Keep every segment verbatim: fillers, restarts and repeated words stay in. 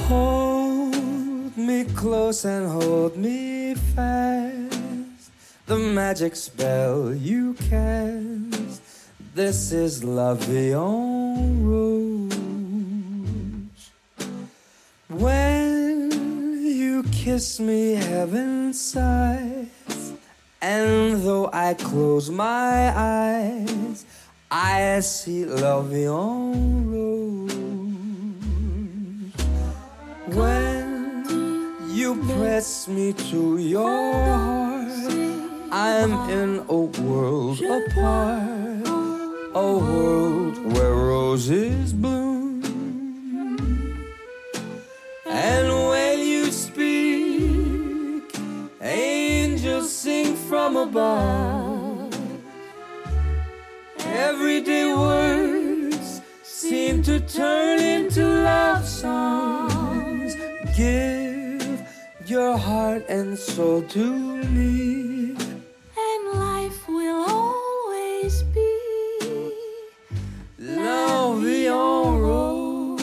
Hold me close and hold me fast. The magic spell you cast. This is La Vie en Rose. When you kiss me, heaven sighs, and though I close my eyes, I see La Vie en Rose. When you press me to your heart, I'm in a world apart, a world where roses bloom. And when you speak, angels sing from above. Everyday words seem to turn into love songs. Give your heart and soul to me, and life will always be La Vie en Rose.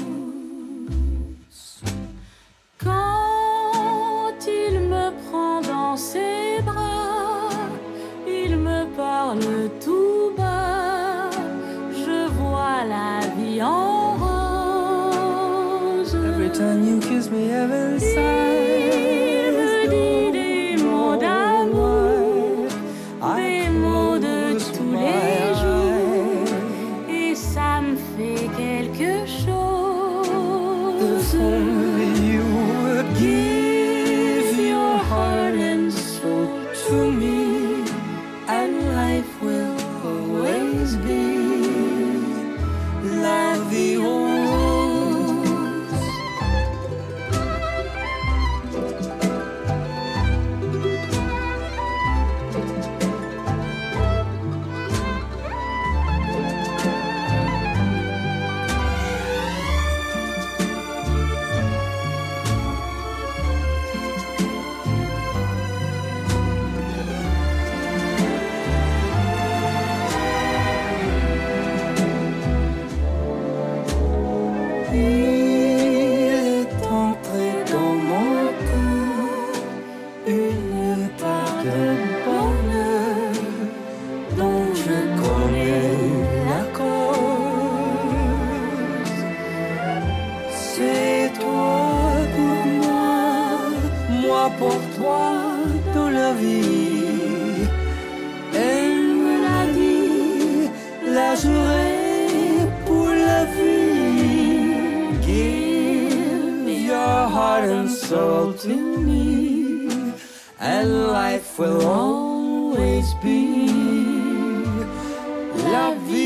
Quand il me prend dans ses bras, il me parle tout bas, je vois la vie en rose. Every time you kiss me, heaven sighs. Il me dit des mots d'amour, des mots de tous les jours, et ça me fait quelque chose. If only you would give your heart and soul to me, and life will always be La Vie en Rose. Il est entré dans mon cœur une part de bonheur dont je connais la cause. C'est toi pour moi, moi pour toi dans la vie. Elle me l'a dit, la journée pour la vie. Give your heart and soul to me, and life will always be La Vie